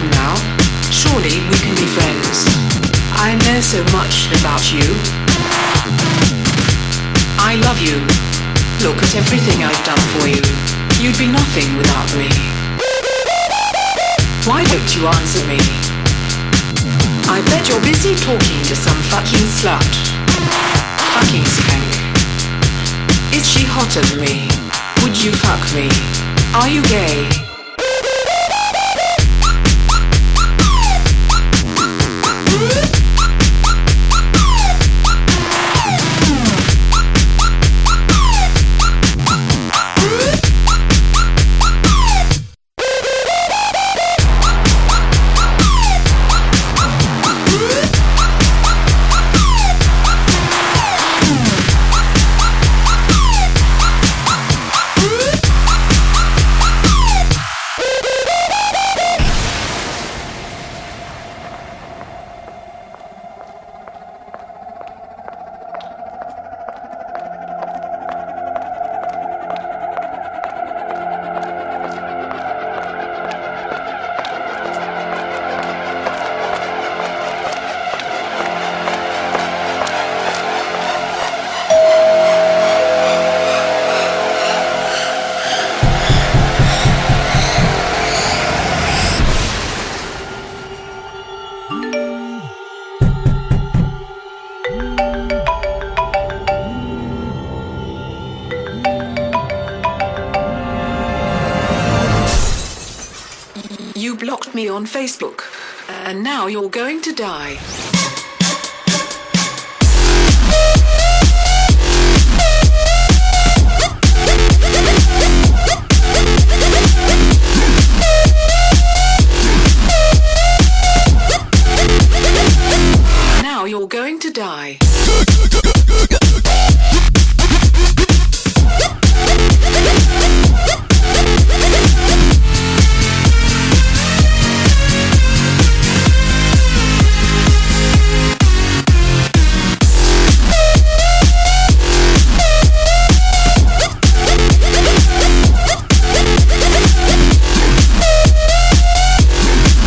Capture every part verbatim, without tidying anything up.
Come now, surely we can be friends. I know so much about you. I love you. Look at everything I've done for you. You'd be nothing without me. Why don't you answer me? I bet you're busy talking to some fucking slut. Fucking skank. Is she hotter than me? Would you fuck me? Are you gay? You blocked me on Facebook, and now you're going to die. Now you're going to die.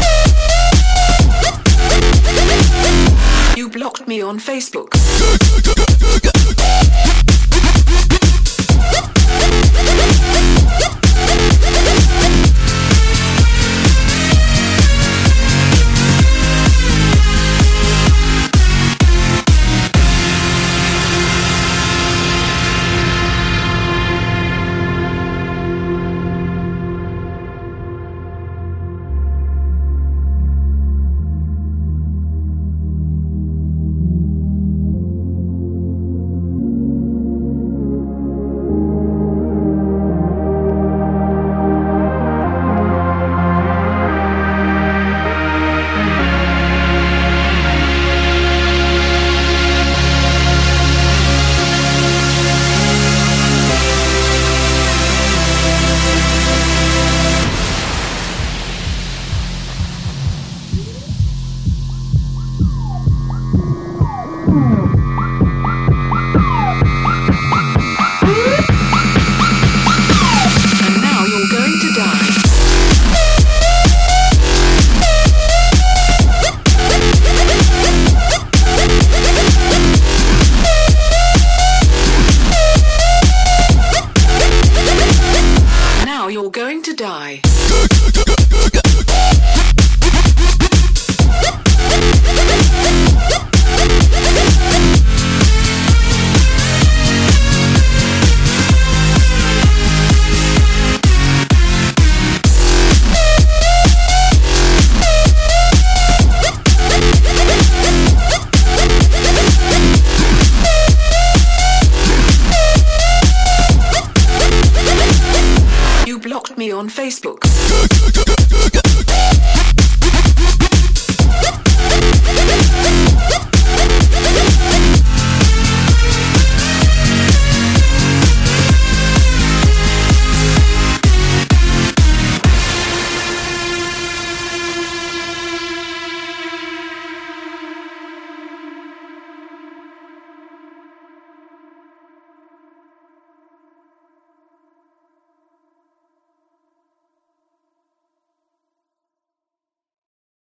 You blocked me on Facebook.